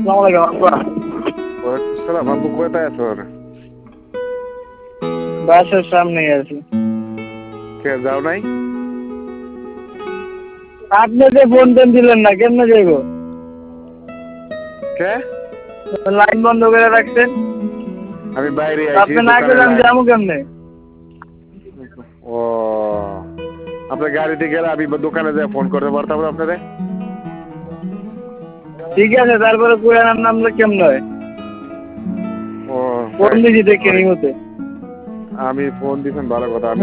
আসসালামু আলাইকুম আব্বা। ওয়ালাইকুম আসসালাম। আব্বু কোথায় আছো? বাসার সামনেই আছি। কে যাও নাই? আপনি যে ফোন টোন দিলেন না, কেমনে যাইব? কে? লাইন বন্ধ করে রাখছেন। আমি বাইরে আইছি, আপনি না দোকানে গেলে আমি লাইন। যাবো কেমনে? ও, আপনার গাড়িতে গেলে আমি দোকানে যাই ফোন করতে পারতাম না আপনারে। ঠিক আছে, তারপরে কুড়ানার নামলে কেমনে হয়? ও ফোন দিছি দেখে নিমতে। আমি ফোন দিছেন ভালো কথা।